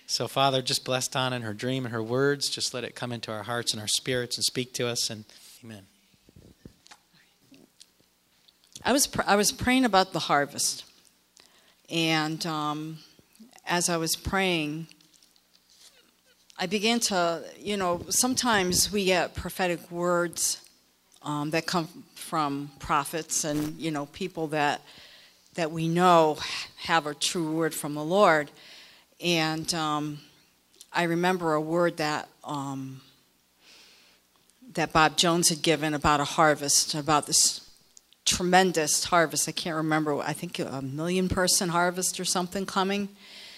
So, Father, just bless Donna and her dream and her words. Just let it come into our hearts and our spirits and speak to us. And amen. I was praying about the harvest. And as I was praying, I began to, sometimes we get prophetic words that come from prophets and, people that we know have a true word from the Lord. And I remember a word that Bob Jones had given about a harvest, about this tremendous harvest. I can't remember. I think a 1 million-person harvest or something coming.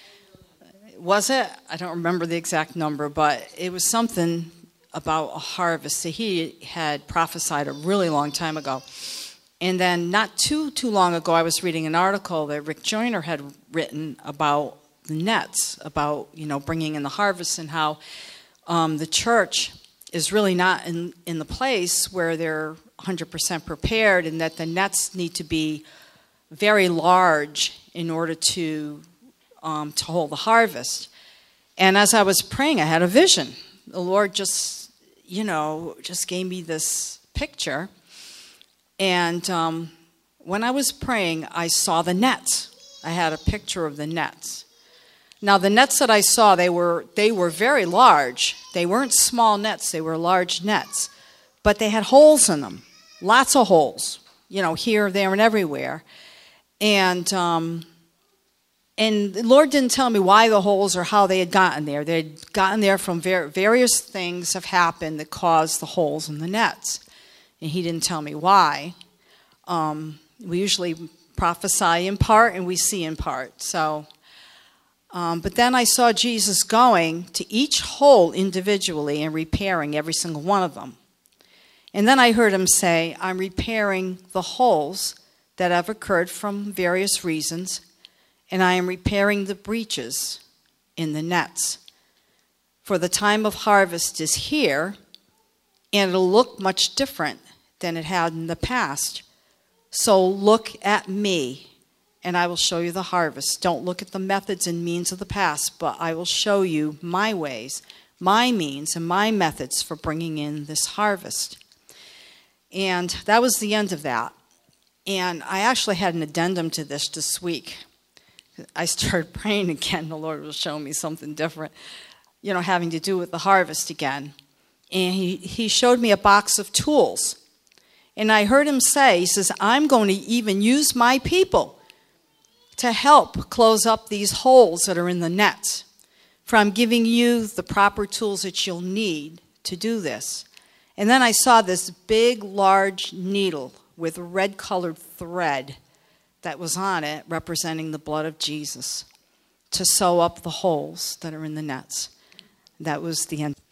Was it? I don't remember the exact number, but it was something about a harvest that he had prophesied a really long time ago. And then not too long ago, I was reading an article that Rick Joyner had written about the nets, about, bringing in the harvest and how the church is really not in the place where they're 100% prepared, and that the nets need to be very large in order to hold the harvest. And as I was praying, I had a vision. The Lord just gave me this picture. And when I was praying, I saw the nets. I had a picture of the nets. Now, the nets that I saw, they were very large. They weren't small nets. They were large nets. But they had holes in them. Lots of holes, here, there, and everywhere. And the Lord didn't tell me why the holes or how they had gotten there. They had gotten there from various things have happened that caused the holes in the nets. And he didn't tell me why. We usually prophesy in part and we see in part. So, but then I saw Jesus going to each hole individually and repairing every single one of them. And then I heard him say, I'm repairing the holes that have occurred from various reasons, and I am repairing the breaches in the nets. For the time of harvest is here, and it'll look much different than it had in the past. So look at me, and I will show you the harvest. Don't look at the methods and means of the past, but I will show you my ways, my means, and my methods for bringing in this harvest. And that was the end of that. And I actually had an addendum to this week. I started praying again. The Lord was showing me something different, having to do with the harvest again. And he showed me a box of tools. And I heard him say, he says, I'm going to even use my people to help close up these holes that are in the nets. For I'm giving you the proper tools that you'll need to do this. And then I saw this big, large needle with a red-colored thread that was on it, representing the blood of Jesus, to sew up the holes that are in the nets. That was the end.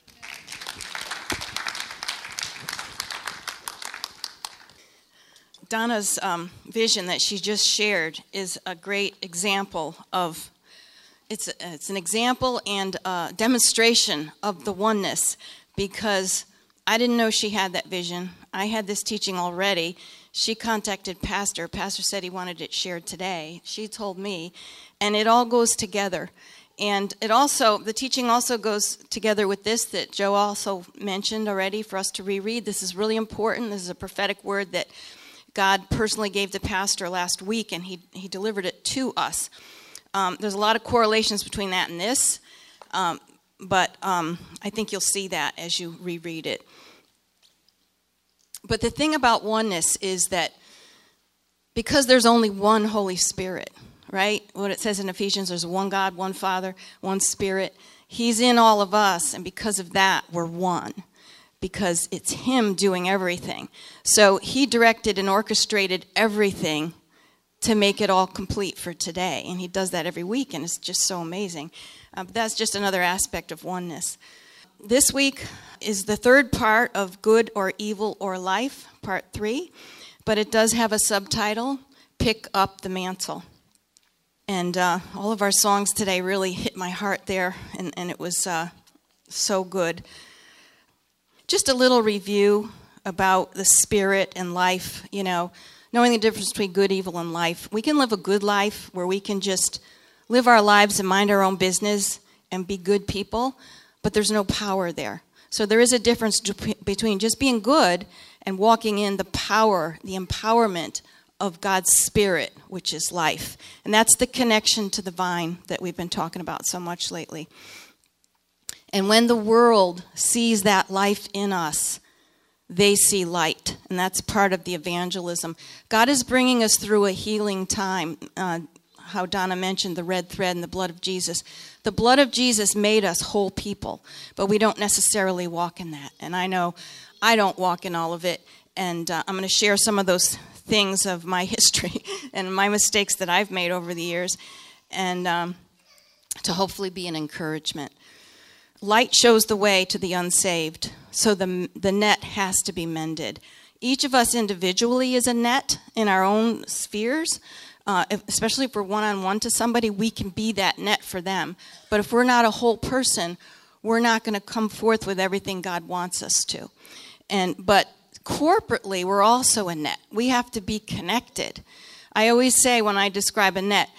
Donna's vision that she just shared is a great example of, it's an example and a demonstration of the oneness, because I didn't know she had that vision. I had this teaching already. She contacted Pastor. Pastor said he wanted it shared today. She told me, and it all goes together. And the teaching also goes together with this that Joe also mentioned already for us to reread. This is really important. This is a prophetic word that God personally gave to Pastor last week, and he delivered it to us. There's a lot of correlations between that and this, but I think you'll see that as you reread it. But the thing about oneness is that because there's only one Holy Spirit, right? What it says in Ephesians, there's one God, one Father, one Spirit. He's in all of us, and because of that, we're one. Because it's him doing everything. So he directed and orchestrated everything to make it all complete for today. And he does that every week, and it's just so amazing. But that's just another aspect of oneness. This week is the third part of Good or Evil or Life, part 3. But it does have a subtitle, Pick Up the Mantle. And all of our songs today really hit my heart there, and it was so good. Just a little review about the spirit and life, knowing the difference between good, evil, and life. We can live a good life where we can just live our lives and mind our own business and be good people, but there's no power there. So there is a difference between just being good and walking in the power, the empowerment of God's Spirit, which is life. And that's the connection to the vine that we've been talking about so much lately. And when the world sees that life in us, they see light. And that's part of the evangelism. God is bringing us through a healing time. How Donna mentioned the red thread and the blood of Jesus. The blood of Jesus made us whole people, but we don't necessarily walk in that. And I know I don't walk in all of it. And I'm going to share some of those things of my history and my mistakes that I've made over the years, and to hopefully be an encouragement. Light shows the way to the unsaved, so the net has to be mended. Each of us individually is a net in our own spheres. Especially if we're one-on-one to somebody, we can be that net for them. But if we're not a whole person, we're not going to come forth with everything God wants us to. But corporately, we're also a net. We have to be connected. I always say when I describe a net,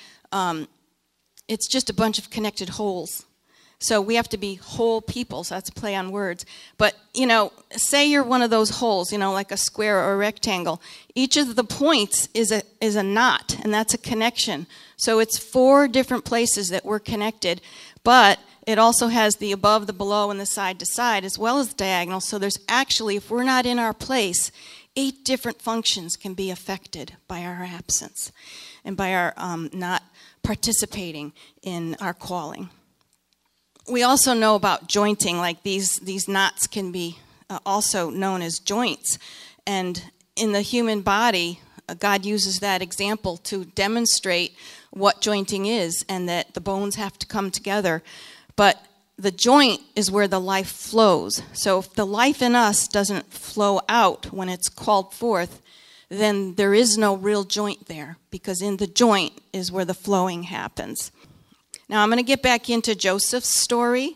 it's just a bunch of connected holes. So we have to be whole people, so that's a play on words. But, say you're one of those holes, like a square or a rectangle. Each of the points is a knot, and that's a connection. So it's 4 different places that we're connected, but it also has the above, the below, and the side to side, as well as the diagonal. So there's actually, if we're not in our place, 8 different functions can be affected by our absence and by our not participating in our calling. We also know about jointing, like these knots can be also known as joints. And in the human body, God uses that example to demonstrate what jointing is and that the bones have to come together. But the joint is where the life flows. So if the life in us doesn't flow out when it's called forth, then there is no real joint there, because in the joint is where the flowing happens. Now, I'm going to get back into Joseph's story,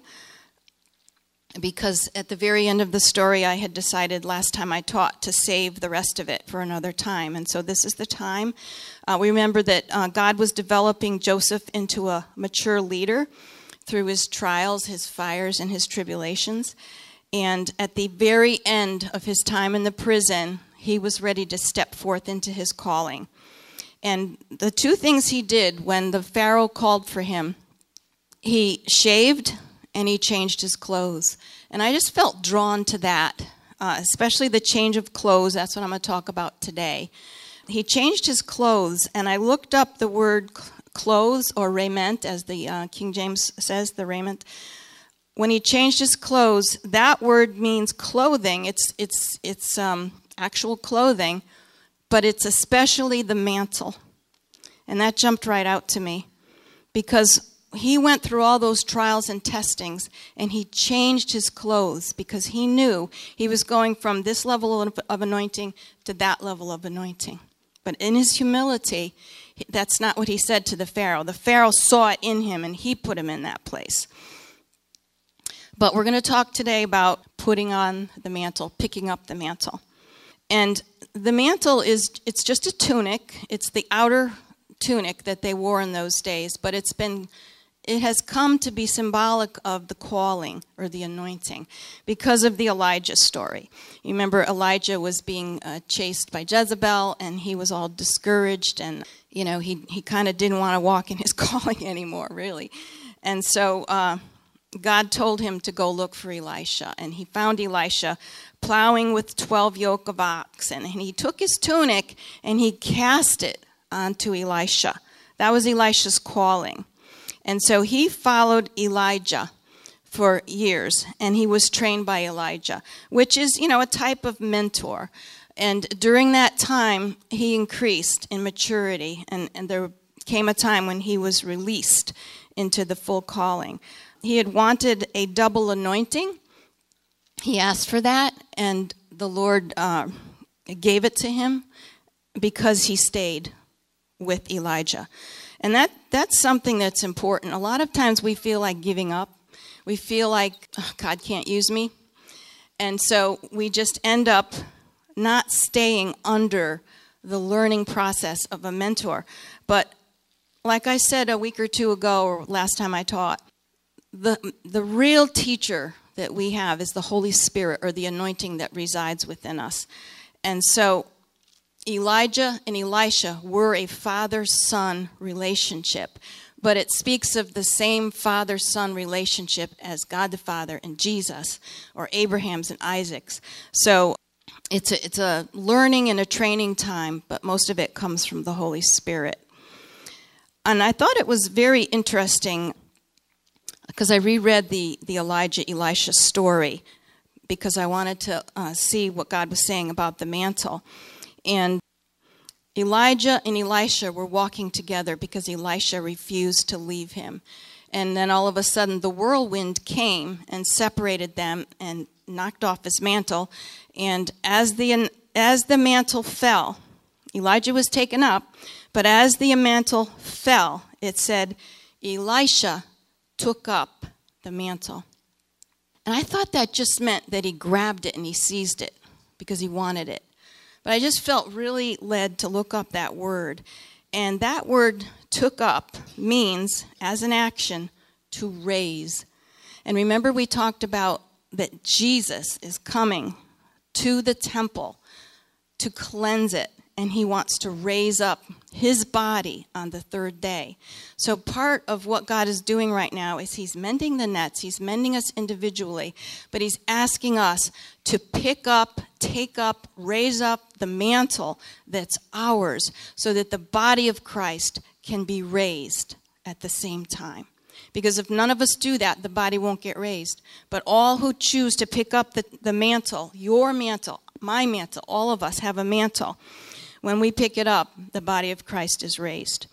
because at the very end of the story, I had decided last time I taught to save the rest of it for another time. And so this is the time. We remember that God was developing Joseph into a mature leader through his trials, his fires, and his tribulations. And at the very end of his time in the prison, he was ready to step forth into his calling. And the 2 things he did when the Pharaoh called for him, he shaved and he changed his clothes. And I just felt drawn to that, especially the change of clothes. That's what I'm going to talk about today. He changed his clothes, and I looked up the word clothes, or raiment, as the King James says, the raiment. When he changed his clothes, that word means clothing. It's actual clothing, but it's especially the mantle. And that jumped right out to me, because he went through all those trials and testings, and he changed his clothes because he knew he was going from this level of anointing to that level of anointing. But in his humility, that's not what he said to the Pharaoh. The Pharaoh saw it in him, and he put him in that place. But we're going to talk today about putting on the mantle, picking up the mantle. And the mantle it's just a tunic. It's the outer tunic that they wore in those days, but it has come to be symbolic of the calling or the anointing because of the Elijah story. You remember Elijah was being chased by Jezebel, and he was all discouraged, and he kind of didn't want to walk in his calling anymore, really. And so God told him to go look for Elisha, and he found Elisha plowing with 12 yoke of oxen, and he took his tunic and he cast it onto Elisha. That was Elisha's calling. And so he followed Elijah for years, and he was trained by Elijah, which is, a type of mentor. And during that time, he increased in maturity, and there came a time when he was released into the full calling. He had wanted a double anointing. He asked for that, and the Lord gave it to him because he stayed with Elijah. And that's something that's important. A lot of times we feel like giving up. We feel like, God can't use me. And so we just end up not staying under the learning process of a mentor. But like I said a week or two ago, or last time I taught, the real teacher that we have is the Holy Spirit, or the anointing that resides within us. And so Elijah and Elisha were a father-son relationship, but it speaks of the same father-son relationship as God the Father and Jesus, or Abraham's and Isaac's. So it's a learning and a training time, but most of it comes from the Holy Spirit. And I thought it was very interesting because I reread the Elijah-Elisha story because I wanted to see what God was saying about the mantle. And Elijah and Elisha were walking together because Elisha refused to leave him. And then all of a sudden the whirlwind came and separated them and knocked off his mantle. And as the mantle fell, Elijah was taken up, but as the mantle fell, it said, Elisha took up the mantle. And I thought that just meant that he grabbed it and he seized it because he wanted it. But I just felt really led to look up that word. And that word, took up, means, as an action, to raise. And remember we talked about that Jesus is coming to the temple to cleanse it. And he wants to raise up his body on the third day. So part of what God is doing right now is he's mending the nets. He's mending us individually. But he's asking us to pick up, take up, raise up the mantle that's ours so that the body of Christ can be raised at the same time. Because if none of us do that, the body won't get raised. But all who choose to pick up the mantle, your mantle, my mantle, all of us have a mantle. When we pick it up, the body of Christ is raised.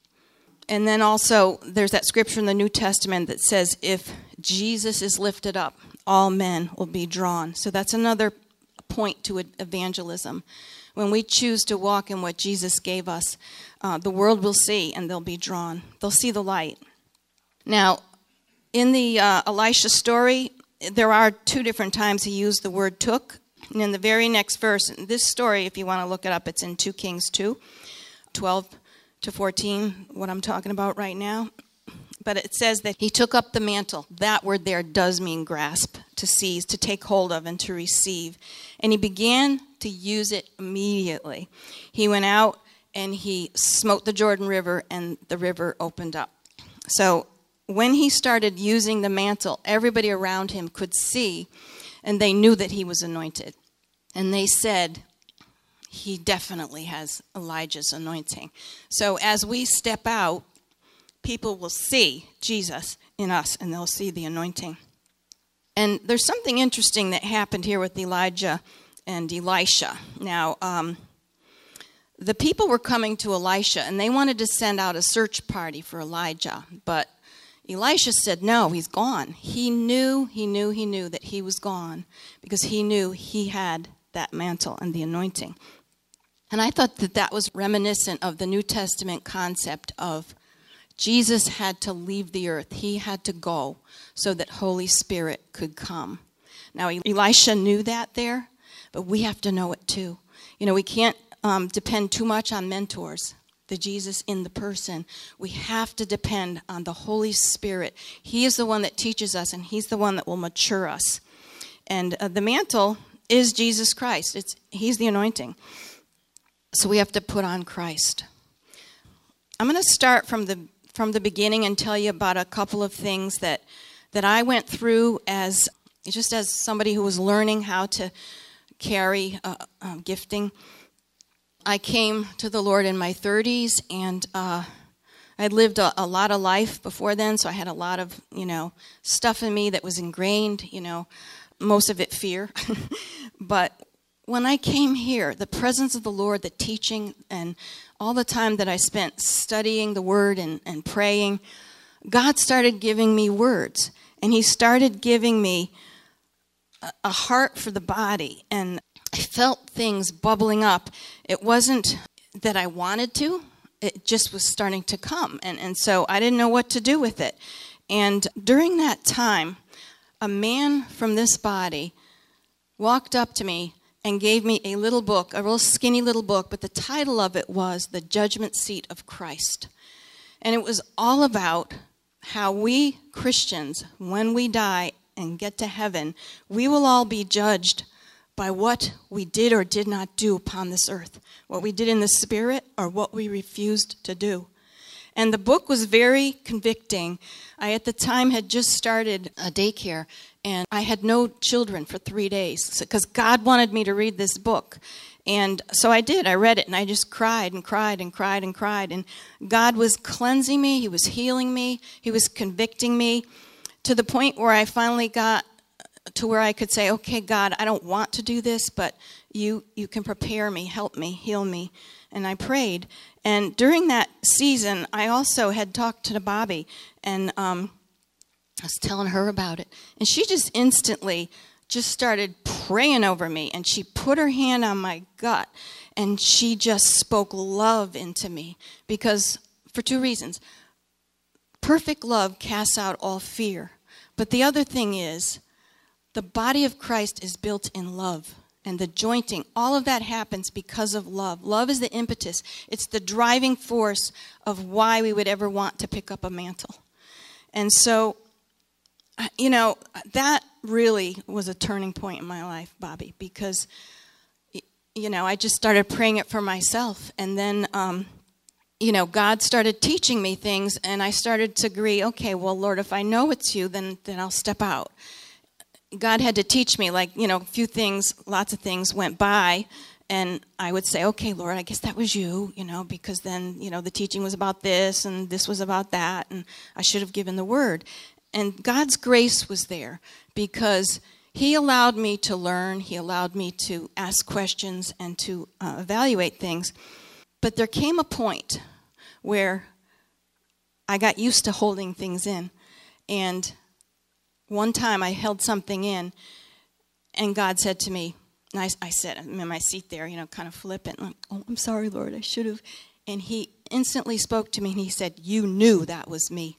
And then also, there's that scripture in the New Testament that says, if Jesus is lifted up, all men will be drawn. So that's another point to evangelism. When we choose to walk in what Jesus gave us, the world will see and they'll be drawn. They'll see the light. Now, in the Elisha story, there are two different times he used the word took. And in the very next verse, in this story, if you want to look it up, it's in 2 Kings 2, 12 to 14, what I'm talking about right now. But it says that he took up the mantle. That word there does mean grasp, to seize, to take hold of, and to receive. And he began to use it immediately. He went out and he smote the Jordan River, and the river opened up. So when he started using the mantle, everybody around him could see, and they knew that he was anointed. And they said, he definitely has Elijah's anointing. So as we step out, people will see Jesus in us, and they'll see the anointing. And there's something interesting that happened here with Elijah and Elisha. Now, the people were coming to Elisha, and they wanted to send out a search party for Elijah. But Elisha said, no, he's gone. He knew that he was gone because he knew he had that mantle and the anointing. And I thought that was reminiscent of the New Testament concept of Jesus had to leave the earth. He had to go so that Holy Spirit could come. Now, Elisha knew that there, but we have to know it too. You know, we can't depend too much on mentors. The Jesus in the person. We have to depend on the Holy Spirit. He is the one that teaches us, and he's the one that will mature us. And the mantle is Jesus Christ. He's the anointing. So we have to put on Christ. I'm going to start from the beginning and tell you about a couple of things that I went through as somebody who was learning how to carry gifting. I came to the Lord in my 30s, and I'd lived a lot of life before then, so I had a lot of, stuff in me that was ingrained, most of it fear. But when I came here, the presence of the Lord, the teaching, and all the time that I spent studying the Word and praying, God started giving me words, and he started giving me a heart for the body, and I felt things bubbling up. It wasn't that I wanted to. It just was starting to come. And so I didn't know what to do with it. And during that time, a man from this body walked up to me and gave me a little book, a real skinny little book, but the title of it was The Judgment Seat of Christ. And it was all about how we Christians, when we die and get to heaven, we will all be judged by what we did or did not do upon this earth, what we did in the spirit or what we refused to do. And the book was very convicting. I, at the time, had just started a daycare, and I had no children for 3 days because God wanted me to read this book. And so I did. I read it, and I just cried and cried and cried and cried. And God was cleansing me. He was healing me. He was convicting me to the point where I finally got to where I could say, okay, God, I don't want to do this, but you can prepare me, help me, heal me. And I prayed. And during that season, I also had talked to Bobby, and I was telling her about it. And she just instantly just started praying over me, and she put her hand on my gut, and she just spoke love into me, because for 2 reasons. Perfect love casts out all fear. But the other thing is, the body of Christ is built in love. And the jointing, all of that happens because of love. Love is the impetus. It's the driving force of why we would ever want to pick up a mantle. And so, you know, that really was a turning point in my life, Bobby, because, you know, I just started praying it for myself. And then, you know, God started teaching me things, and I started to agree, okay, well, Lord, if I know it's you, then I'll step out. God had to teach me, like, you know, a few things, lots of things went by, and I would say, okay, Lord, I guess that was you, you know, because then, you know, the teaching was about this, and this was about that, and I should have given the word. And God's grace was there, because he allowed me to learn, he allowed me to ask questions and to evaluate things. But there came a point where I got used to holding things in, and one time I held something in, and God said to me, and I said, I'm in my seat there, you know, kind of flippant, like, oh, I'm sorry, Lord, I should have. And he instantly spoke to me, and he said, you knew that was me.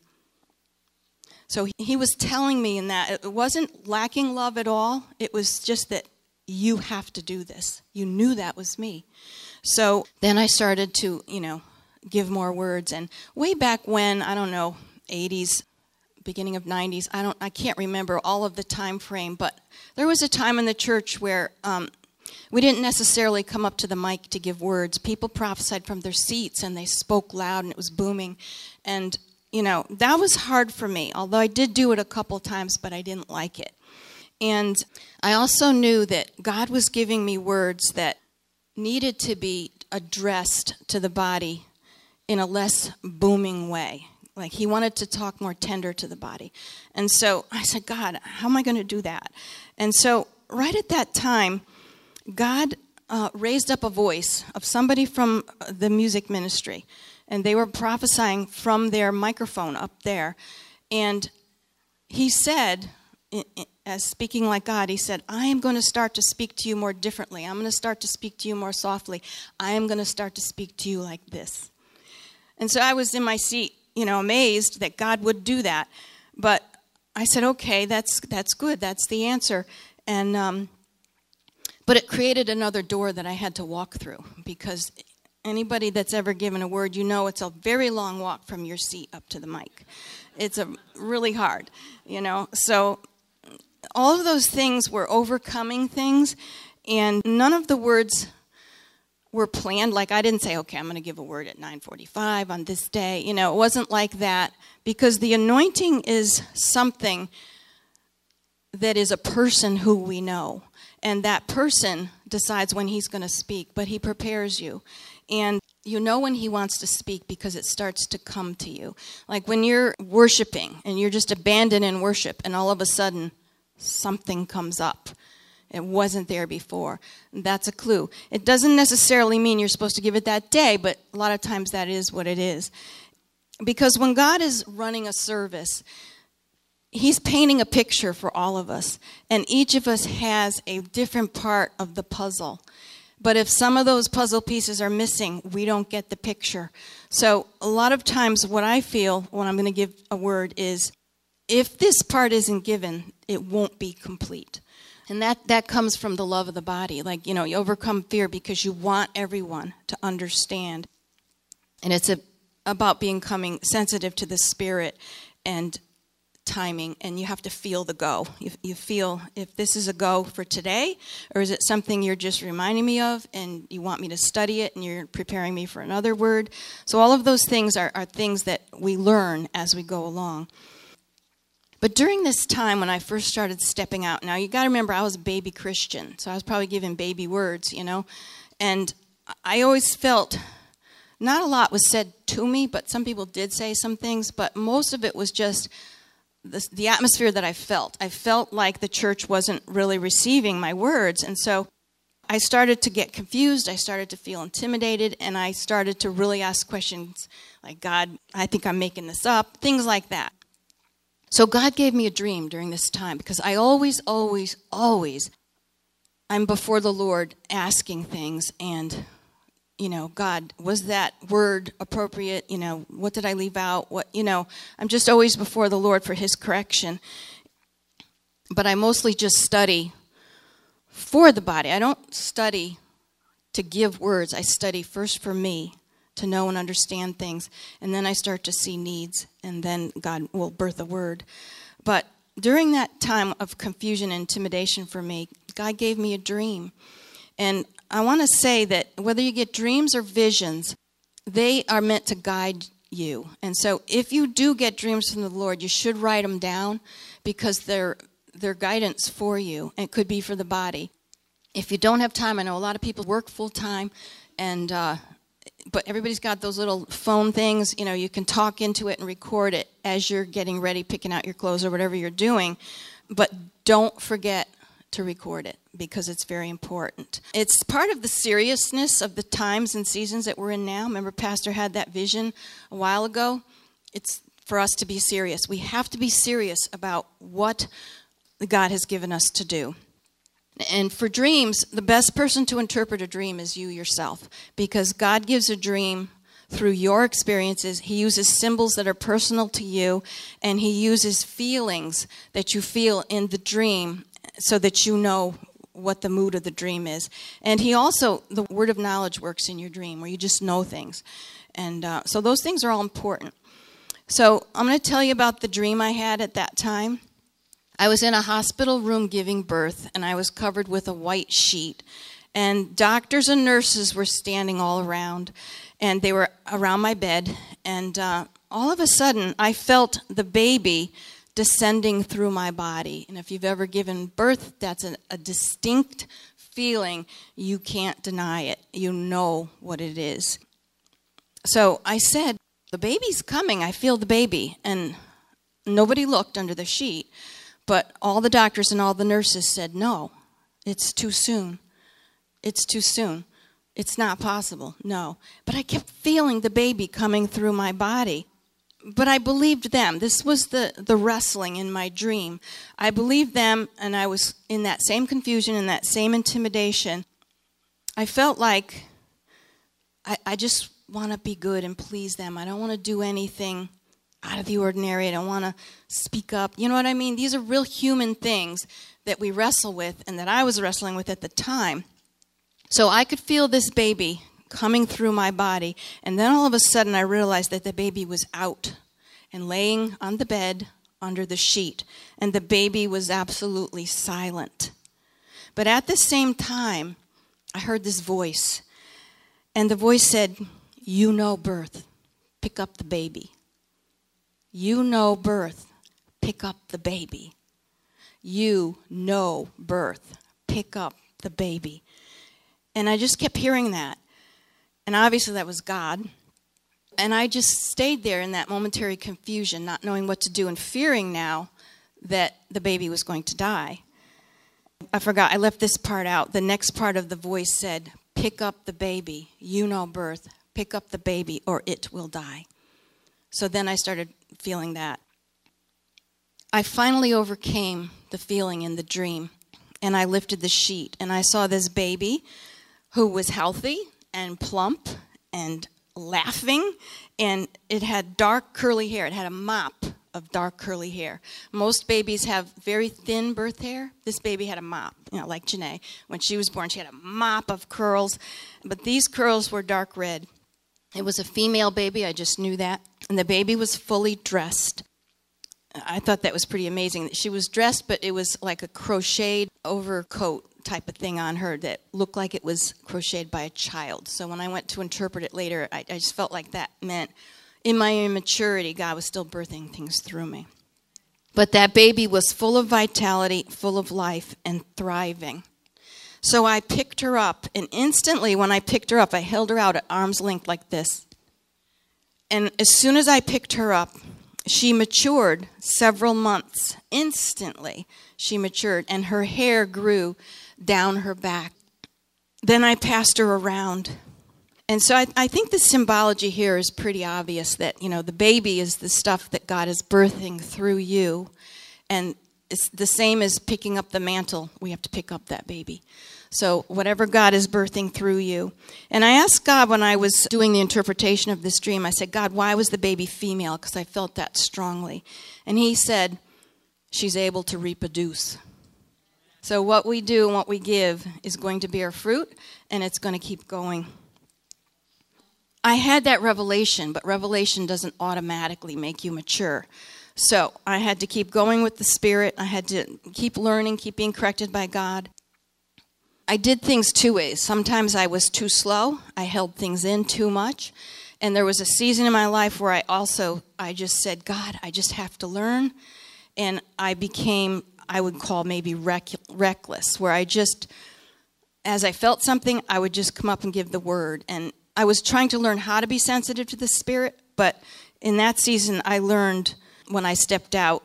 So he was telling me in that it wasn't lacking love at all. It was just that you have to do this. You knew that was me. So then I started to, you know, give more words. And way back when, I don't know, 80s, beginning of 90s, I can't remember all of the time frame, but there was a time in the church where we didn't necessarily come up to the mic to give words. People prophesied from their seats, and they spoke loud, and it was booming. And, you know, that was hard for me, although I did do it a couple times, but I didn't like it. And I also knew that God was giving me words that needed to be addressed to the body in a less booming way. Like, he wanted to talk more tender to the body. And so I said, God, how am I going to do that? And so right at that time, God raised up a voice of somebody from the music ministry. And they were prophesying from their microphone up there. And he said, as speaking like God, he said, I am going to start to speak to you more differently. I'm going to start to speak to you more softly. I am going to start to speak to you like this. And so I was in my seat, you know, amazed that God would do that. But I said, okay, that's good. That's the answer. And but it created another door that I had to walk through, because anybody that's ever given a word, you know, it's a very long walk from your seat up to the mic. It's really hard, you know. So all of those things were overcoming things, and none of the words were planned. Like, I didn't say, okay, I'm going to give a word at 9:45 on this day. You know, it wasn't like that, because the anointing is something that is a person who we know. And that person decides when he's going to speak, but he prepares you. And you know when he wants to speak because it starts to come to you. Like when you're worshiping and you're just abandoned in worship, and all of a sudden something comes up. It wasn't there before. That's a clue. It doesn't necessarily mean you're supposed to give it that day, but a lot of times that is what it is. Because when God is running a service, he's painting a picture for all of us. And each of us has a different part of the puzzle. But if some of those puzzle pieces are missing, we don't get the picture. So a lot of times what I feel when I'm going to give a word is, if this part isn't given, it won't be complete. And that comes from the love of the body. Like, you know, you overcome fear because you want everyone to understand. And it's about becoming sensitive to the Spirit. and timing, and you have to feel the go. You feel if this is a go for today, or is it something you're just reminding me of and you want me to study it and you're preparing me for another word. So all of those things are things that we learn as we go along. But during this time when I first started stepping out, now you got to remember I was a baby Christian, so I was probably giving baby words, and I always felt not a lot was said to me, but some people did say some things, but most of it was just the atmosphere that I felt. I felt like the church wasn't really receiving my words, and so I started to get confused. I started to feel intimidated, and I started to really ask questions like, God, I think I'm making this up, things like that. So God gave me a dream during this time, because I always, I'm before the Lord asking things, and God, was that word appropriate? What did I leave out? I'm just always before the Lord for his correction. But I mostly just study for the body. I don't study to give words. I study first for me, to know and understand things. And then I start to see needs, and then God will birth a word. But during that time of confusion and intimidation for me, God gave me a dream. And I want to say that whether you get dreams or visions, they are meant to guide you. And so if you do get dreams from the Lord, you should write them down, because they're guidance for you, and it could be for the body. If you don't have time, I know a lot of people work full time, and but everybody's got those little phone things. You can talk into it and record it as you're getting ready, picking out your clothes or whatever you're doing. But don't forget to record it, because it's very important. It's part of the seriousness of the times and seasons that we're in now. Remember, Pastor had that vision a while ago. It's for us to be serious. We have to be serious about what God has given us to do. And for dreams, the best person to interpret a dream is you yourself, because God gives a dream through your experiences. He uses symbols that are personal to you, and he uses feelings that you feel in the dream so that you know what the mood of the dream is. And he also, the word of knowledge works in your dream, where you just know things. And so those things are all important. So I'm going to tell you about the dream I had at that time. I was in a hospital room giving birth, and I was covered with a white sheet. And doctors and nurses were standing all around, and they were around my bed. And all of a sudden, I felt the baby descending through my body. And if you've ever given birth, that's a distinct feeling. You can't deny it. You know what it is. So I said, the baby's coming. I feel the baby. And nobody looked under the sheet. But all the doctors and all the nurses said, no, it's too soon. It's too soon. It's not possible. No. But I kept feeling the baby coming through my body. But I believed them. This was the wrestling in my dream. I believed them, and I was in that same confusion and that same intimidation. I felt like I just want to be good and please them. I don't want to do anything out of the ordinary. I don't want to speak up. You know what I mean? These are real human things that we wrestle with, and that I was wrestling with at the time. So I could feel this baby coming through my body, and then all of a sudden I realized that the baby was out and laying on the bed under the sheet, and the baby was absolutely silent. But at the same time, I heard this voice, and the voice said, you know birth, pick up the baby. You know birth, pick up the baby. You know birth, pick up the baby. And I just kept hearing that. And obviously that was God. And I just stayed there in that momentary confusion, not knowing what to do and fearing now that the baby was going to die. I forgot, I left this part out. The next part of the voice said, pick up the baby. You know birth, pick up the baby or it will die. So then I started feeling that. I finally overcame the feeling in the dream, and I lifted the sheet, and I saw this baby who was healthy and plump and laughing, and it had dark curly hair. It had a mop of dark curly hair. Most babies have very thin birth hair. This baby had a mop, like Janae. When she was born, she had a mop of curls, but these curls were dark red. It was a female baby, I just knew that, and the baby was fully dressed. I thought that was pretty amazing. She was dressed, but it was like a crocheted overcoat type of thing on her that looked like it was crocheted by a child. So when I went to interpret it later, I just felt like that meant in my immaturity, God was still birthing things through me. But that baby was full of vitality, full of life, and thriving. So I picked her up, and instantly when I picked her up, I held her out at arm's length like this. And as soon as I picked her up, she matured several months. Instantly, she matured, and her hair grew down her back. Then I passed her around. And so I think the symbology here is pretty obvious that, the baby is the stuff that God is birthing through you. And it's the same as picking up the mantle. We have to pick up that baby. So whatever God is birthing through you. And I asked God when I was doing the interpretation of this dream, I said, God, why was the baby female? Because I felt that strongly. And he said, she's able to reproduce. So what we do and what we give is going to bear fruit, and it's going to keep going. I had that revelation, but revelation doesn't automatically make you mature. So I had to keep going with the Spirit. I had to keep learning, keep being corrected by God. I did things two ways. Sometimes I was too slow. I held things in too much. And there was a season in my life where I just said, God, I just have to learn. And I became, I would call maybe reckless, where I just, as I felt something, I would just come up and give the word. And I was trying to learn how to be sensitive to the Spirit, but in that season I learned when I stepped out,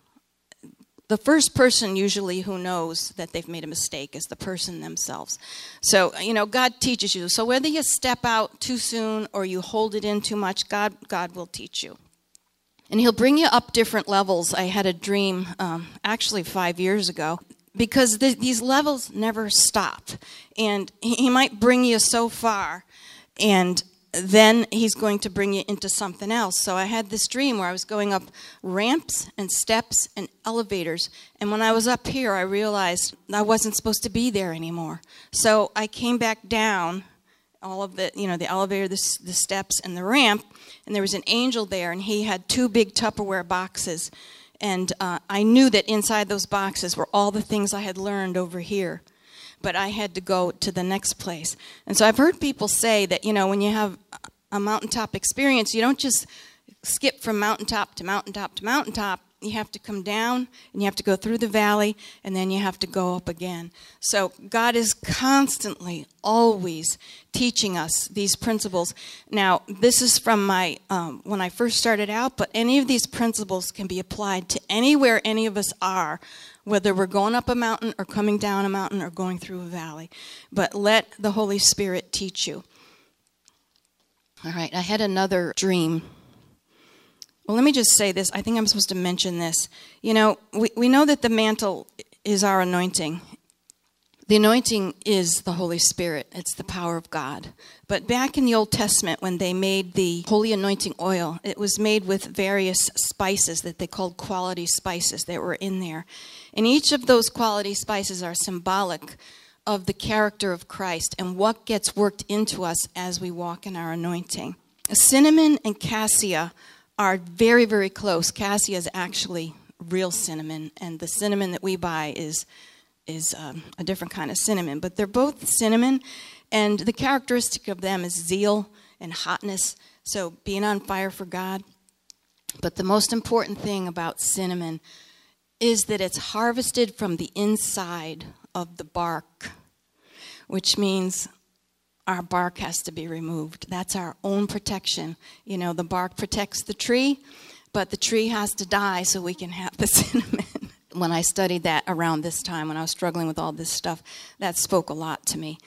the first person usually who knows that they've made a mistake is the person themselves. So, God teaches you. So whether you step out too soon or you hold it in too much, God will teach you. And he'll bring you up different levels. I had a dream actually 5 years ago, because these levels never stop. And he might bring you so far, and then he's going to bring you into something else. So I had this dream where I was going up ramps and steps and elevators. And when I was up here, I realized I wasn't supposed to be there anymore. So I came back down all of the elevator, the steps, and the ramp. And there was an angel there, and he had 2 big Tupperware boxes. And I knew that inside those boxes were all the things I had learned over here. But I had to go to the next place. And so I've heard people say that, when you have a mountaintop experience, you don't just skip from mountaintop to mountaintop to mountaintop. You have to come down, and you have to go through the valley, and then you have to go up again. So God is constantly, always teaching us these principles. Now, this is from my, when I first started out, but any of these principles can be applied to anywhere any of us are, whether we're going up a mountain or coming down a mountain or going through a valley. But let the Holy Spirit teach you. All right, I had another dream. Well, let me just say this. I think I'm supposed to mention this. We know that the mantle is our anointing. The anointing is the Holy Spirit. It's the power of God. But back in the Old Testament, when they made the holy anointing oil, it was made with various spices that they called quality spices that were in there. And each of those quality spices are symbolic of the character of Christ and what gets worked into us as we walk in our anointing. Cinnamon and cassia are very, very close. Cassia is actually real cinnamon, and the cinnamon that we buy is a different kind of cinnamon. But they're both cinnamon, and the characteristic of them is zeal and hotness, so being on fire for God. But the most important thing about cinnamon is that it's harvested from the inside of the bark, which means our bark has to be removed. That's our own protection. The bark protects the tree, but the tree has to die so we can have the cinnamon. When I studied that around this time, when I was struggling with all this stuff, that spoke a lot to me.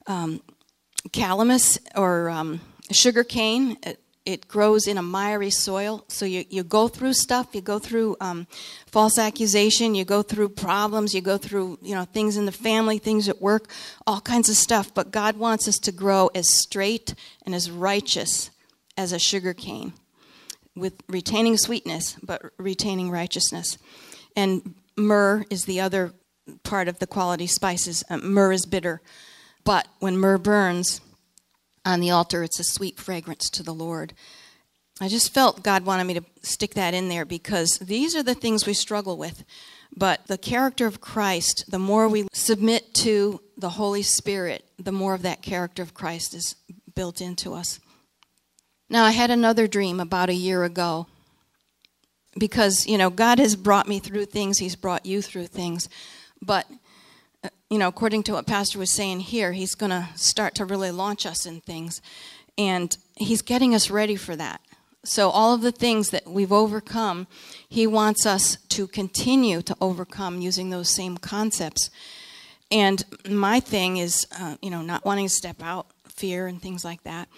Calamus, or sugar cane, it grows in a miry soil. So you go through stuff, you go through false accusation, you go through problems, you go through things in the family, things at work, all kinds of stuff. But God wants us to grow as straight and as righteous as a sugar cane, with retaining sweetness, but retaining righteousness. And myrrh is the other part of the quality spices. Myrrh is bitter, but when myrrh burns on the altar, it's a sweet fragrance to the Lord. I just felt God wanted me to stick that in there because these are the things we struggle with. But the character of Christ, the more we submit to the Holy Spirit, the more of that character of Christ is built into us. Now, I had another dream about a year ago because, God has brought me through things. He's brought you through things. But, according to what Pastor was saying here, he's going to start to really launch us in things. And he's getting us ready for that. So all of the things that we've overcome, he wants us to continue to overcome using those same concepts. And my thing is, not wanting to step out, fear and things like that.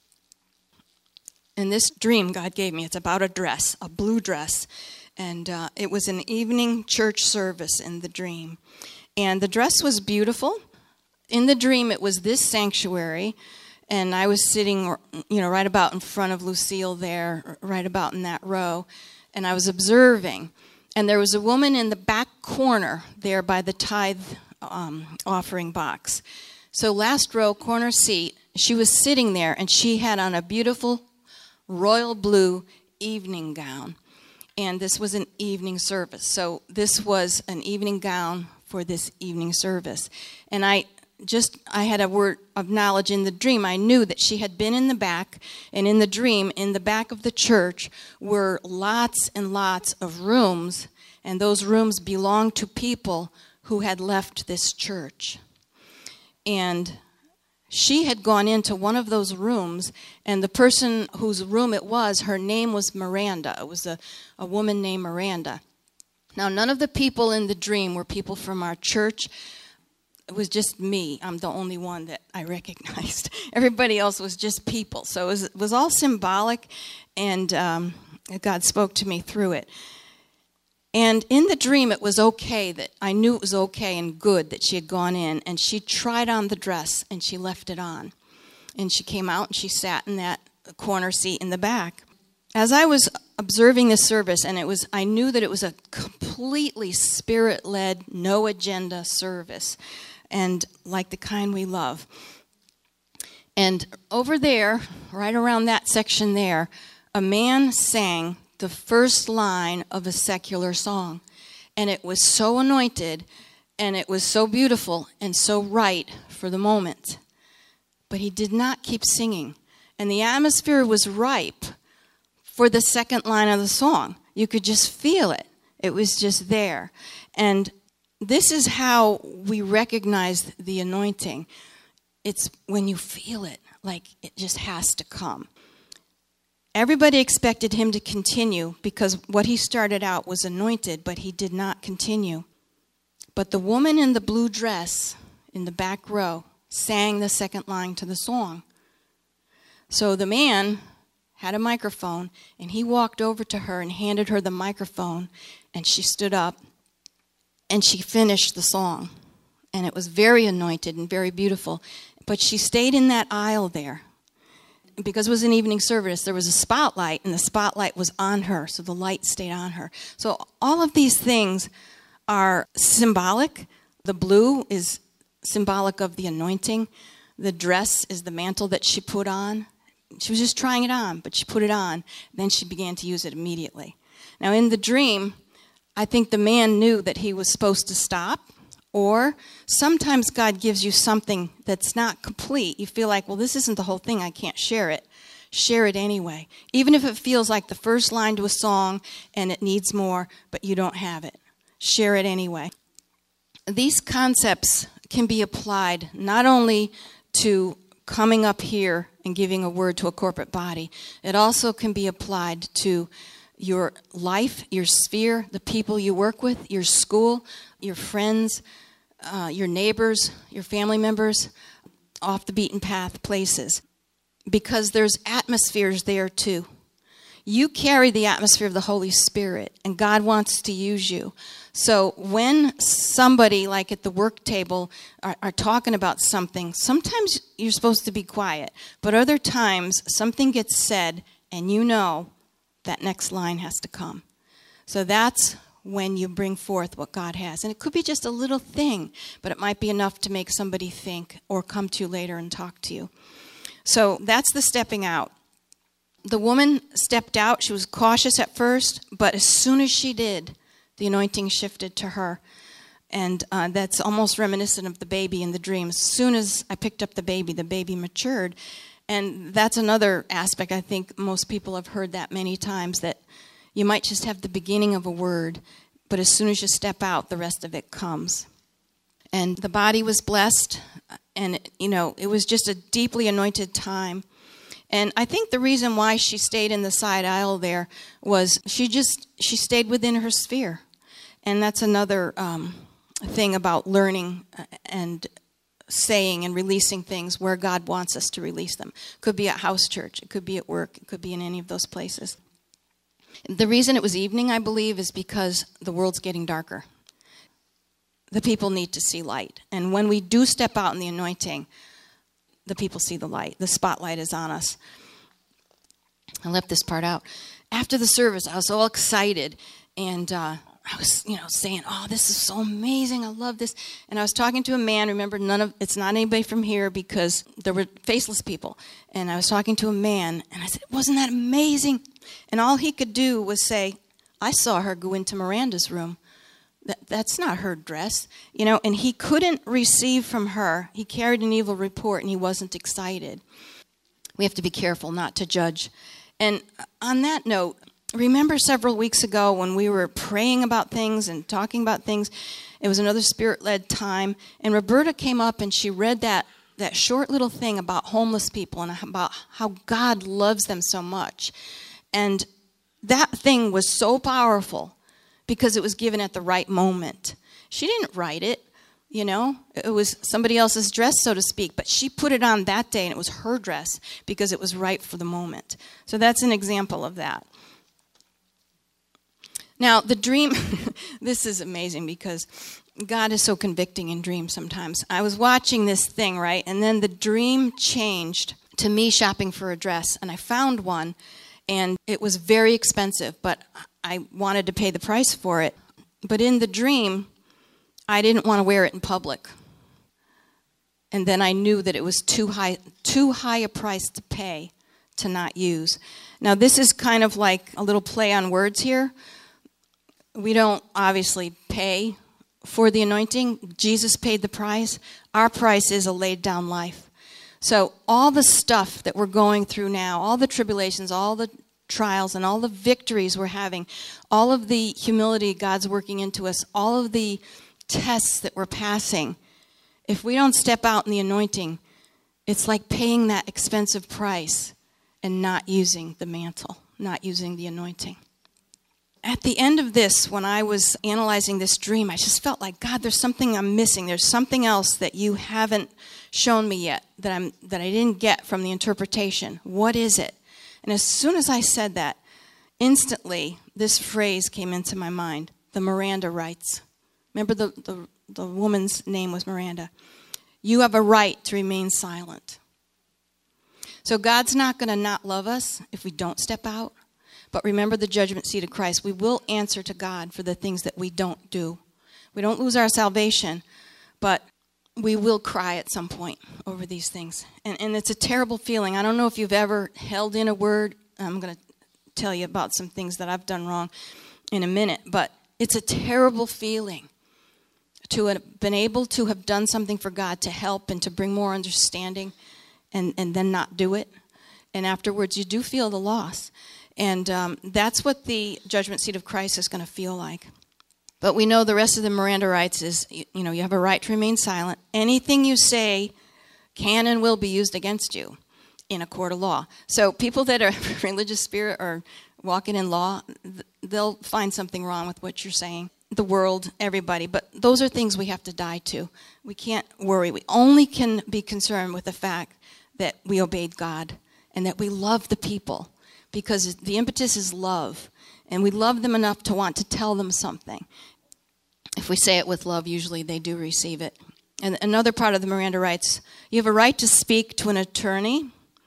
And this dream God gave me, it's about a dress, a blue dress. And it was an evening church service in the dream. And the dress was beautiful. In the dream, it was this sanctuary. And I was sitting, right about in front of Lucille there, right about in that row. And I was observing. And there was a woman in the back corner there by the tithe offering box. So last row, corner seat, she was sitting there. And she had on a beautiful royal blue evening gown. And this was an evening service. So this was an evening gown for this evening service. And I had a word of knowledge in the dream. I knew that she had been in the back, and in the dream, in the back of the church, were lots and lots of rooms, and those rooms belonged to people who had left this church. And she had gone into one of those rooms, and the person whose room it was, her name was Miranda. It was a woman named Miranda. Now, none of the people in the dream were people from our church. It was just me. I'm the only one that I recognized. Everybody else was just people. So it was all symbolic, and God spoke to me through it. And in the dream, it was okay that I knew it was okay and good that she had gone in, and she tried on the dress, and she left it on. And she came out, and she sat in that corner seat in the back. As I was observing this service, and I knew that it was a completely spirit-led, no-agenda service, and like the kind we love. And over there, right around that section there, a man sang the first line of a secular song. And it was so anointed, and it was so beautiful, and so right for the moment. But he did not keep singing. And the atmosphere was ripe for the second line of the song. You could just feel it. It was just there. And this is how we recognize the anointing. It's when you feel it, like it just has to come. Everybody expected him to continue because what he started out was anointed, but he did not continue. But the woman in the blue dress in the back row sang the second line to the song. So the man had a microphone, and he walked over to her and handed her the microphone, and she stood up, and she finished the song. And it was very anointed and very beautiful. But she stayed in that aisle there. Because it was an evening service, there was a spotlight, and the spotlight was on her, so the light stayed on her. So all of these things are symbolic. The blue is symbolic of the anointing. The dress is the mantle that she put on. She was just trying it on, but she put it on. Then she began to use it immediately. Now, in the dream, I think the man knew that he was supposed to stop. Or sometimes God gives you something that's not complete. You feel like, well, this isn't the whole thing. I can't share it. Share it anyway. Even if it feels like the first line to a song and it needs more, but you don't have it. Share it anyway. These concepts can be applied not only to coming up here and giving a word to a corporate body. It also can be applied to your life, your sphere, the people you work with, your school, your friends, your neighbors, your family members, off the beaten path places. Because there's atmospheres there too. You carry the atmosphere of the Holy Spirit, and God wants to use you. So when somebody, like at the work table, are talking about something, sometimes you're supposed to be quiet. But other times, something gets said, and you know that next line has to come. So that's when you bring forth what God has. And it could be just a little thing, but it might be enough to make somebody think or come to you later and talk to you. So that's the stepping out. the woman stepped out. She was cautious at first, but as soon as she did, the anointing shifted to her. And that's almost reminiscent of the baby in the dream. As soon as I picked up the baby matured. And that's another aspect. I think most people have heard that many times, that you might just have the beginning of a word, but as soon as you step out, the rest of it comes. And the body was blessed, and it was just a deeply anointed time. And I think the reason why she stayed in the side aisle there was she stayed within her sphere. And that's another thing about learning and saying and releasing things where God wants us to release them. It could be at house church, it could be at work, it could be in any of those places. The reason it was evening, I believe, is because the world's getting darker. The people need to see light. And when we do step out in the anointing, the people see the light. The spotlight is on us. I left this part out. After the service, I was all excited, and I was, saying, "Oh, this is so amazing! I love this." And I was talking to a man. Remember, it's not anybody from here because there were faceless people. And I was talking to a man, and I said, "Wasn't that amazing?" And all he could do was say, "I saw her go into Miranda's room. That's not her dress," And he couldn't receive from her. He carried an evil report, and he wasn't excited. We have to be careful not to judge. And on that note, remember several weeks ago when we were praying about things and talking about things? It was another Spirit-led time, and Roberta came up and she read that short little thing about homeless people and about how God loves them so much. And that thing was so powerful because it was given at the right moment. She didn't write it, It was somebody else's dress, so to speak, but she put it on that day, and it was her dress because it was right for the moment. So that's an example of that. Now, the dream, this is amazing because God is so convicting in dreams sometimes. I was watching this thing, right, and then the dream changed to me shopping for a dress, and I found one, and it was very expensive, but I wanted to pay the price for it. But in the dream, I didn't want to wear it in public. And then I knew that it was too high a price to pay to not use. Now, this is kind of like a little play on words here. We don't obviously pay for the anointing. Jesus paid the price. Our price is a laid down life. So all the stuff that we're going through now, all the tribulations, all the trials, and all the victories we're having, all of the humility God's working into us, all of the tests that we're passing, if we don't step out in the anointing, it's like paying that expensive price and not using the mantle, not using the anointing. At the end of this, when I was analyzing this dream, I just felt like, God, there's something I'm missing. There's something else that you haven't shown me yet that I didn't get from the interpretation. What is it? And as soon as I said that, instantly this phrase came into my mind, the Miranda rights. Remember the woman's name was Miranda. You have a right to remain silent. So God's not going to not love us if we don't step out. But remember the judgment seat of Christ. We will answer to God for the things that we don't do. We don't lose our salvation, but we will cry at some point over these things. And it's a terrible feeling. I don't know if you've ever held in a word. I'm going to tell you about some things that I've done wrong in a minute. But it's a terrible feeling to have been able to have done something for God to help and to bring more understanding and then not do it. And afterwards, you do feel the loss. And that's what the judgment seat of Christ is going to feel like. But we know the rest of the Miranda rights is, you have a right to remain silent. Anything you say can and will be used against you in a court of law. So people that are religious spirit or walking in law, they'll find something wrong with what you're saying. The world, everybody. But those are things we have to die to. We can't worry. We only can be concerned with the fact that we obeyed God and that we love the people. Because the impetus is love, and we love them enough to want to tell them something. If we say it with love, usually they do receive it. And another part of the Miranda rights, you have a right to speak to an attorney,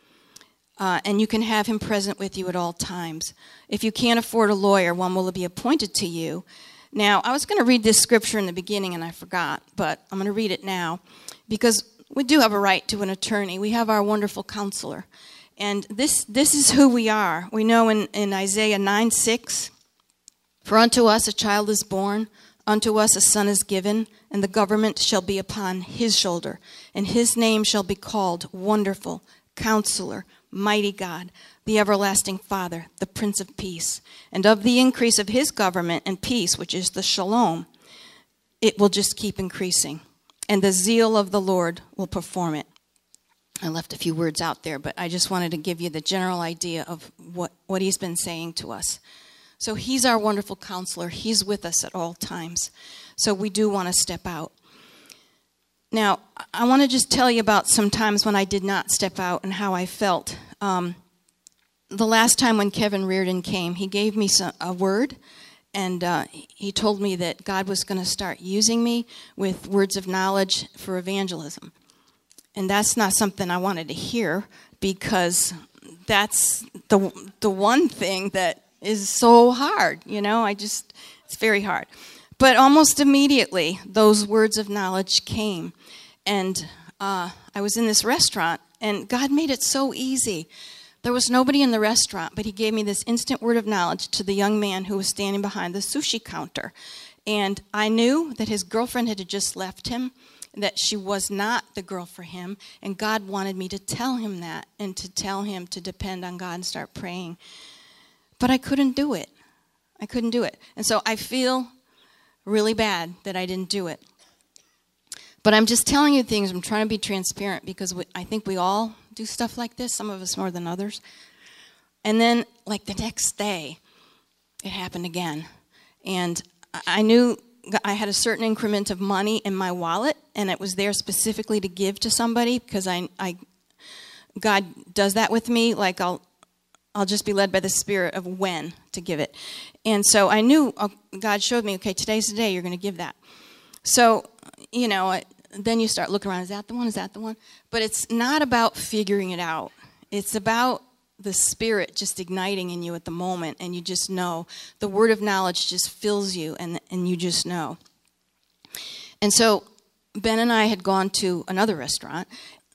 and you can have him present with you at all times. If you can't afford a lawyer, one will be appointed to you. Now, I was going to read this scripture in the beginning, and I forgot, but I'm going to read it now, because we do have a right to an attorney. We have our wonderful counselor. And this is who we are. We know in Isaiah 9:6, "For unto us a child is born, unto us a son is given, and the government shall be upon his shoulder. And his name shall be called Wonderful, Counselor, Mighty God, the Everlasting Father, the Prince of Peace. And of the increase of his government and peace, which is the shalom, it will just keep increasing. And the zeal of the Lord will perform it." I left a few words out there, but I just wanted to give you the general idea of what he's been saying to us. So he's our wonderful counselor. He's with us at all times. So we do want to step out. Now, I want to just tell you about some times when I did not step out and how I felt. The last time when Kevin Reardon came, he gave me a word, and he told me that God was going to start using me with words of knowledge for evangelism. And that's not something I wanted to hear, because that's the one thing that is so hard, it's very hard. But almost immediately, those words of knowledge came. And I was in this restaurant, and God made it so easy. There was nobody in the restaurant, but he gave me this instant word of knowledge to the young man who was standing behind the sushi counter. And I knew that his girlfriend had just left him, that she was not the girl for him, and God wanted me to tell him that, and to tell him to depend on God and start praying. But I couldn't do it. And so I feel really bad that I didn't do it. But I'm just telling you things. I'm trying to be transparent, because I think we all do stuff like this, some of us more than others. And then, like the next day, it happened again. And I knew I had a certain increment of money in my wallet, and it was there specifically to give to somebody, because God does that with me. Like I'll just be led by the Spirit of when to give it. And so I knew God showed me, okay, today's the day you're going to give that. So, then you start looking around, is that the one? Is that the one? But it's not about figuring it out. It's about the Spirit just igniting in you at the moment, and you just know. The word of knowledge just fills you, and you just know. And so Ben and I had gone to another restaurant.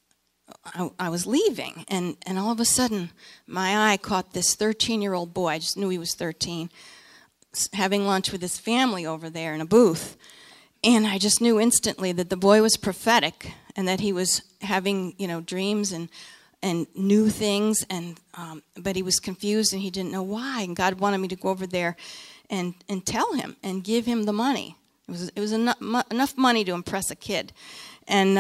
I was leaving, and all of a sudden, my eye caught this 13-year-old boy. I just knew he was 13, having lunch with his family over there in a booth. And I just knew instantly that the boy was prophetic, and that he was having, dreams and new things, but he was confused and he didn't know why. And God wanted me to go over there and tell him and give him the money. It was enough money to impress a kid, and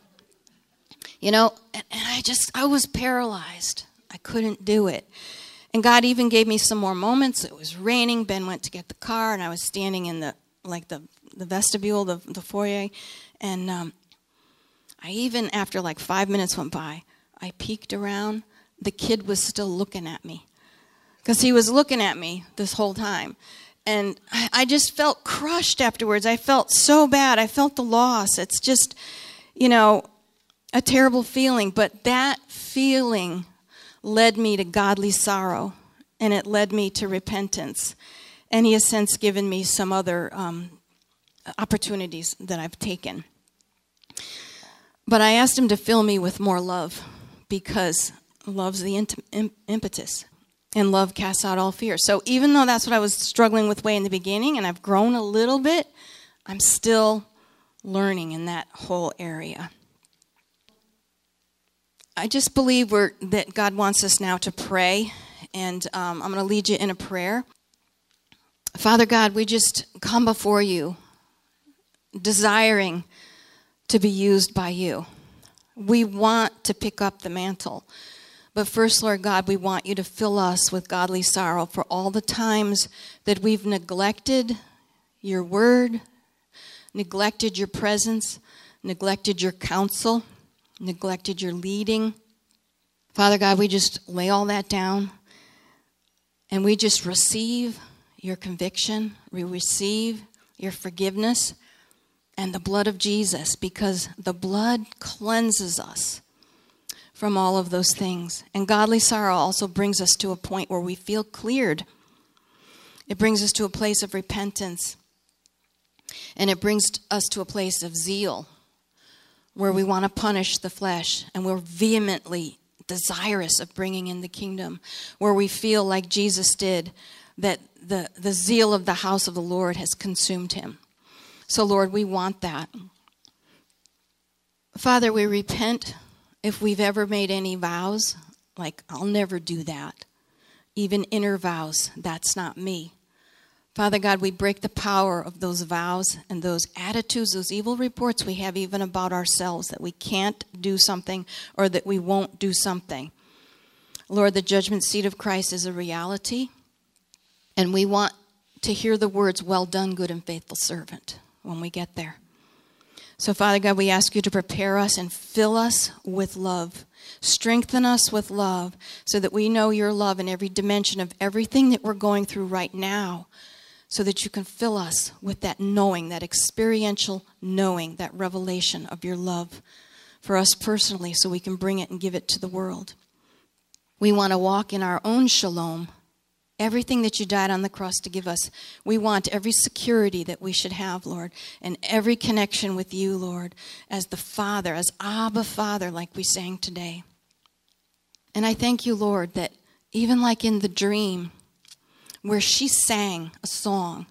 I was paralyzed. I couldn't do it. And God even gave me some more moments. It was raining. Ben went to get the car, and I was standing in the vestibule, the foyer, and I even, after 5 minutes went by, I peeked around. The kid was still looking at me, because he was looking at me this whole time. And I just felt crushed afterwards. I felt so bad. I felt the loss. It's just, a terrible feeling. But that feeling led me to godly sorrow, and it led me to repentance. And he has since given me some other opportunities that I've taken. But I asked him to fill me with more love, because love's the impetus, and love casts out all fear. So even though that's what I was struggling with way in the beginning, and I've grown a little bit, I'm still learning in that whole area. I just believe that God wants us now to pray, and I'm going to lead you in a prayer. Father God, we just come before you, desiring to be used by you. We want to pick up the mantle. But first, Lord God, we want you to fill us with godly sorrow for all the times that we've neglected your word, neglected your presence, neglected your counsel, neglected your leading. Father God, we just lay all that down, and we just receive your conviction. We receive your forgiveness and the blood of Jesus, because the blood cleanses us from all of those things. And godly sorrow also brings us to a point where we feel cleared. It brings us to a place of repentance. And it brings us to a place of zeal, where we want to punish the flesh, and we're vehemently desirous of bringing in the kingdom, where we feel like Jesus did, that the zeal of the house of the Lord has consumed him. So, Lord, we want that. Father, we repent if we've ever made any vows, like, I'll never do that. Even inner vows, that's not me. Father God, we break the power of those vows and those attitudes, those evil reports we have even about ourselves, that we can't do something or that we won't do something. Lord, the judgment seat of Christ is a reality, and we want to hear the words, well done, good and faithful servant, when we get there. So, Father God, we ask you to prepare us and fill us with love. Strengthen us with love so that we know your love in every dimension of everything that we're going through right now, so that you can fill us with that knowing, that experiential knowing, that revelation of your love for us personally, so we can bring it and give it to the world. We want to walk in our own shalom, everything that you died on the cross to give us. We want every security that we should have, Lord, and every connection with you, Lord, as the Father, as Abba Father, like we sang today. And I thank you, Lord, that even like in the dream where she sang a song,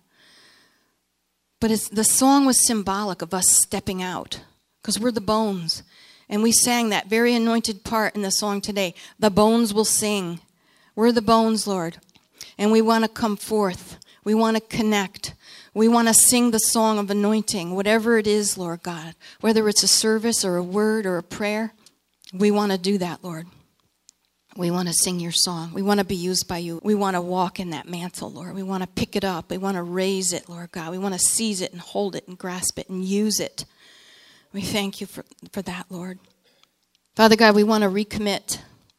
but the song was symbolic of us stepping out, because we're the bones. And we sang that very anointed part in the song today. The bones will sing. We're the bones, Lord. And we want to come forth. We want to connect. We want to sing the song of anointing, whatever it is, Lord God. Whether it's a service or a word or a prayer, we want to do that, Lord. We want to sing your song. We want to be used by you. We want to walk in that mantle, Lord. We want to pick it up. We want to raise it, Lord God. We want to seize it and hold it and grasp it and use it. We thank you for that, Lord. Father God, we want to recommit.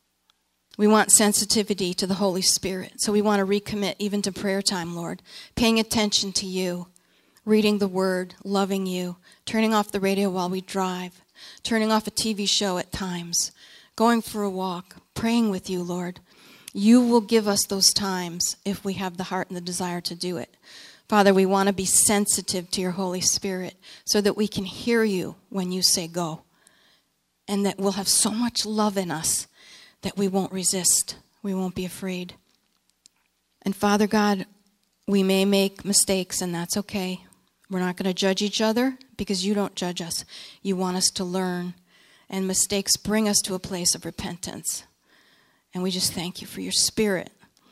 We want sensitivity to the Holy Spirit. So we want to recommit even to prayer time, Lord. Paying attention to you, reading the word, loving you, turning off the radio while we drive, turning off a TV show at times, going for a walk, praying with you, Lord. You will give us those times if we have the heart and the desire to do it. Father, we want to be sensitive to your Holy Spirit so that we can hear you when you say go, and that we'll have so much love in us that we won't resist. We won't be afraid. And Father God, we may make mistakes, and that's okay. We're not going to judge each other because you don't judge us. You want us to learn, and mistakes bring us to a place of repentance. And we just thank you for your Spirit.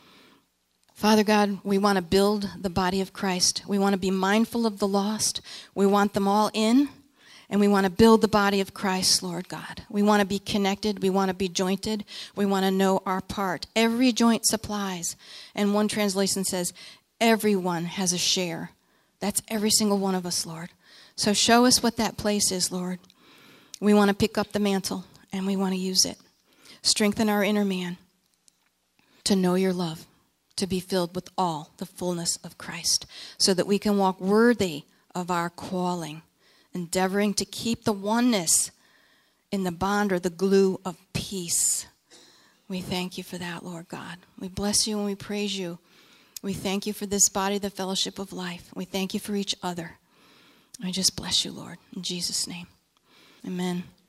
Father God, we want to build the body of Christ. We want to be mindful of the lost. We want them all in. And we want to build the body of Christ, Lord God. We want to be connected. We want to be jointed. We want to know our part. Every joint supplies. And one translation says, everyone has a share. That's every single one of us, Lord. So show us what that place is, Lord. We want to pick up the mantle, and we want to use it. Strengthen our inner man to know your love, to be filled with all the fullness of Christ, so that we can walk worthy of our calling, endeavoring to keep the oneness in the bond or the glue of peace. We thank you for that, Lord God. We bless you and we praise you. We thank you for this body, the fellowship of life. We thank you for each other. I just bless you, Lord, in Jesus' name. Amen.